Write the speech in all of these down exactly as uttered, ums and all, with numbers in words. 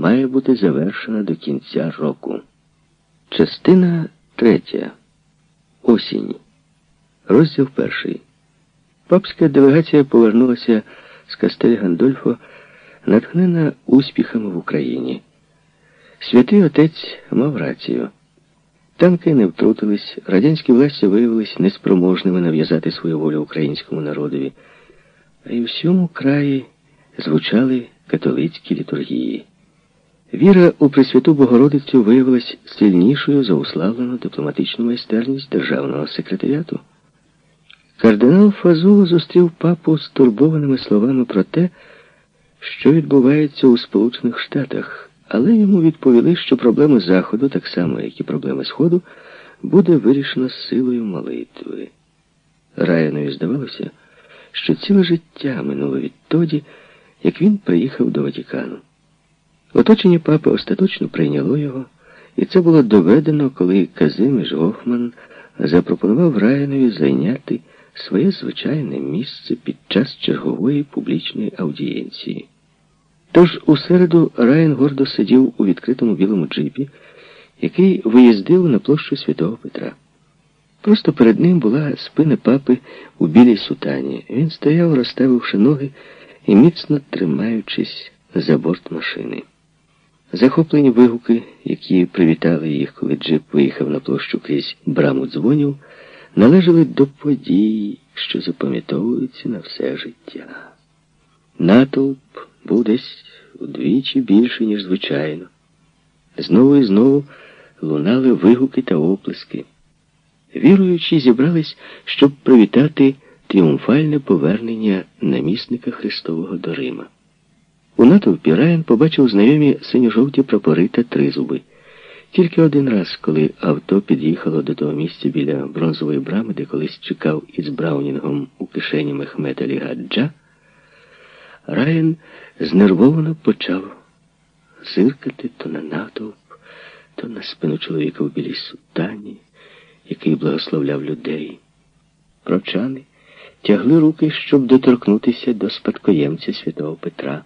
має бути завершена до кінця року. Частина третя. Осінь. Розділ перший. Папська делегація повернулася з Кастель Гандольфо, натхнена успіхами в Україні. Святий Отець мав рацію. Танки не втрутились, радянські власті виявились неспроможними нав'язати свою волю українському народові, а й у всьому краї звучали католицькі літургії. Віра у Пресвяту Богородицю виявилась сильнішою за уславлену дипломатичну майстерність державного секретаріату. Кардинал Фазуло зустрів папу стурбованими словами про те, що відбувається у Сполучених Штатах, але йому відповіли, що проблеми Заходу, так само, як і проблеми Сходу, буде вирішено силою молитви. Раянові здавалося, що ціле життя минуло відтоді, як він приїхав до Ватикану. Оточення папи остаточно прийняло його, і це було доведено, коли Казиміш Гофман запропонував Раянові зайняти своє звичайне місце під час чергової публічної аудієнції. Тож у середу Раян гордо сидів у відкритому білому джипі, який виїздив на площу Святого Петра. Просто перед ним була спина папи у білій сутані. Він стояв, розставивши ноги і міцно тримаючись за борт машини. Захоплені вигуки, які привітали їх, коли джип виїхав на площу крізь браму дзвонів, належали до подій, що запам'ятовуються на все життя. Натовп був десь удвічі більший, ніж звичайно. Знову і знову лунали вигуки та оплески. Віруючі зібрались, щоб привітати тріумфальне повернення намісника Христового до Рима. У натовпі Раян побачив знайомі синьо-жовті прапори та тризуби. Тільки один раз, коли авто під'їхало до того місця біля бронзової брами, де колись чекав із браунінгом у кишені Мехмед Алі Гаджа, Раян знервовано почав зиркати то на натовп, то на спину чоловіка в білій сутані, який благословляв людей. Прочани тягли руки, щоб доторкнутися до спадкоємця Святого Петра.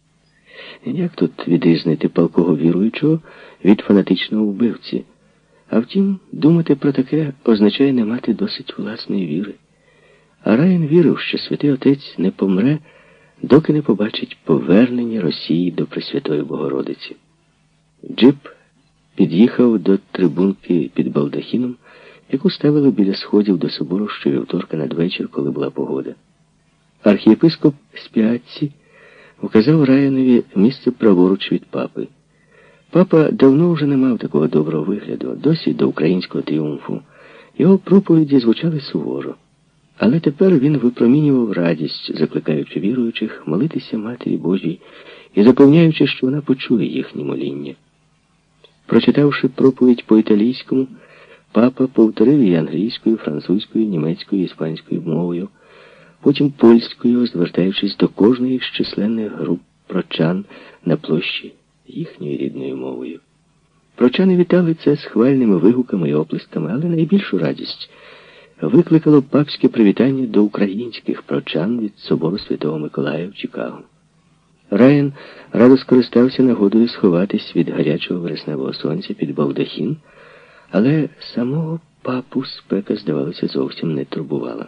Як тут відрізнити палкого віруючого від фанатичного вбивці? А втім, думати про таке означає не мати досить власної віри. А Раян вірив, що Святий Отець не помре, доки не побачить повернення Росії до Пресвятої Богородиці. Джип під'їхав до трибунки під балдахіном, яку ставили біля сходів до собору щовівторка надвечір, коли була погода. Архієпископ Спіаці указав Раянові місце праворуч від папи. Папа давно вже не мав такого доброго вигляду, досі до українського тріумфу. Його проповіді звучали суворо. Але тепер він випромінював радість, закликаючи віруючих молитися Матері Божій і запевняючи, що вона почує їхні моління. Прочитавши проповідь по-італійському, папа повторив її англійською, французькою, німецькою, іспанською мовою, потім польською, звертаючись до кожної з численних груп прочан на площі їхньою рідною мовою. Прочани вітали це схвальними вигуками і оплесками, але найбільшу радість викликало папське привітання до українських прочан від собору Святого Миколая в Чикаго. Раян радо скористався нагодою сховатись від гарячого вересневого сонця під балдахін, але самого папу спека, здавалося, зовсім не турбувала.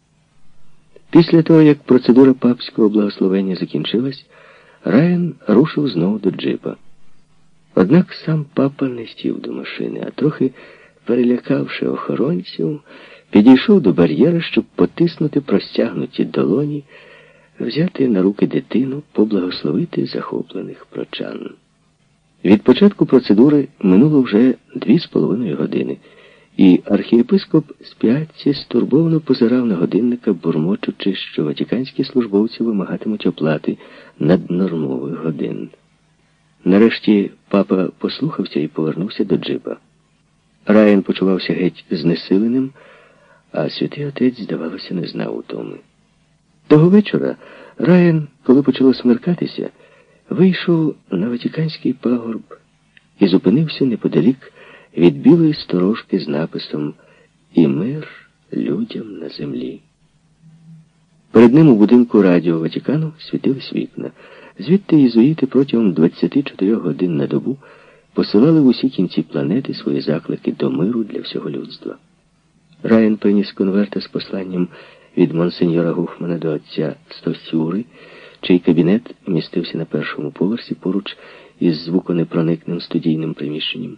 Після того, як процедура папського благословення закінчилась, Раян рушив знову до джипа. Однак сам папа не сів до машини, а трохи перелякавши охоронців, підійшов до бар'єра, щоб потиснути простягнуті долоні, взяти на руки дитину, поблагословити захоплених прочан. Від початку процедури минуло вже дві з половиною години, і архієпископ Спіаці стурбовано позирав на годинника, бурмочучи, що ватиканські службовці вимагатимуть оплати наднормових годин. Нарешті папа послухався і повернувся до джипа. Раян почувався геть знесиленим, а Святий Отець, здавалося, не знав утоми. Того вечора Раян, коли почало смеркатися, вийшов на Ватиканський пагорб і зупинився неподалік від білої сторожки з написом «І мир людям на землі». Перед ним у будинку радіо Ватикану світились вікна. Звідти єзуїти протягом двадцяти чотирьох годин на добу посилали в усі кінці планети свої заклики до миру для всього людства. Райан приніс конверта з посланням від монсеньора Гуфмана до отця Стосюри, чий кабінет містився на першому поверсі поруч із звуконепроникним студійним приміщенням.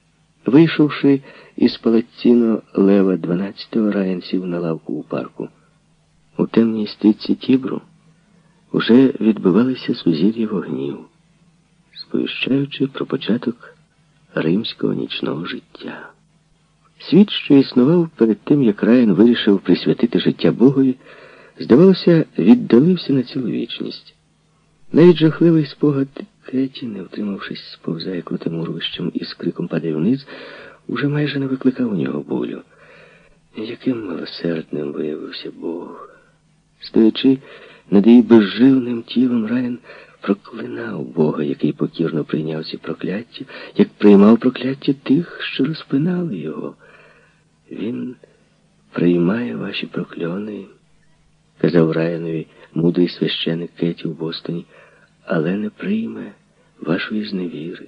Вийшовши із палаціно Лева дванадцятого, Райан сів на лавку у парку. У темній стрічці Тібру уже відбивалися сузір'я вогнів, сповіщаючи про початок римського нічного життя. Світ, що існував перед тим, як Райан вирішив присвятити життя Богові, здавалося, віддалився на цілу вічність. Навіть жахливий спогад Кеті, не втримавшись, сповзає крутим урвищем і з криком падає вниз, уже майже не викликав у нього болю. Яким милосердним виявився Бог. Стоячи над її безживним тілом, Райан проклинав Бога, який покірно прийняв ці прокляття, як приймав прокляття тих, що розпинали його. Він приймає ваші прокльони, казав Райанові мудрий священик Кеті в Бостоні, але не прийме вашої зневіри.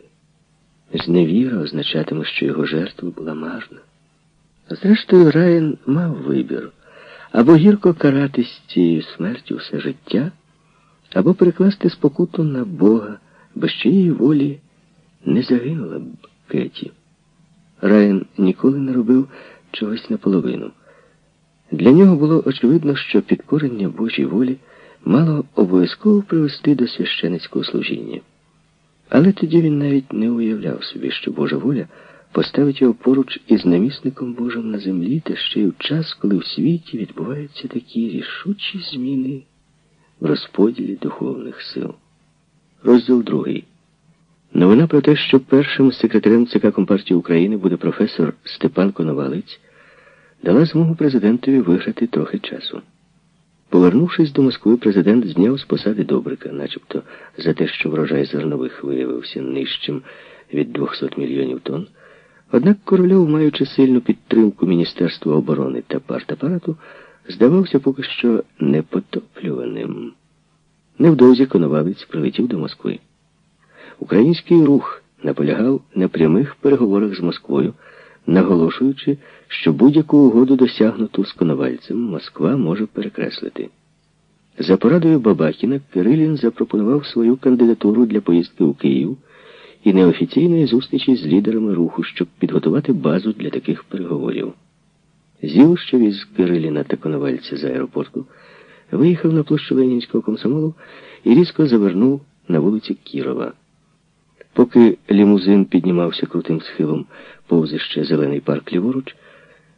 Зневіра означатиме, що його жертва була марна. Зрештою, Райан мав вибір. Або гірко каратись цією смертю все життя, або перекласти спокуту на Бога, без чиєї волі не загинула б Кеті. Райан ніколи не робив чогось наполовину. Для нього було очевидно, що підкорення Божій волі мало обов'язково привести до священицького служіння. Але тоді він навіть не уявляв собі, що Божа воля поставить його поруч із намісником Божим на землі, та ще й у час, коли в світі відбуваються такі рішучі зміни в розподілі духовних сил. Розділ другий. Новина про те, що першим секретарем ЦК Компартії України буде професор Степан Коновалець, дала змогу президентові виграти трохи часу. Повернувшись до Москви, президент зняв з посади Добрика, начебто за те, що врожай зернових виявився нижчим від двохсот мільйонів тонн. Однак Корольов, маючи сильну підтримку Міністерства оборони та партапарату, здавався поки що непотоплюваним. Невдовзі Коновалець прилетів до Москви. Український рух наполягав на прямих переговорах з Москвою, наголошуючи, що будь-яку угоду, досягнуту з Коновальцем, Москва може перекреслити. За порадою Бабакіна Кирилін запропонував свою кандидатуру для поїздки у Київ і неофіційної зустрічі з лідерами руху, щоб підготувати базу для таких переговорів. ЗІЛ, що віз Кириліна та Коновальця з аеропорту, виїхав на площу Ленінського комсомолу і різко завернув на вулиці Кірова. Поки лімузин піднімався крутим схилом повз іще зелений парк ліворуч,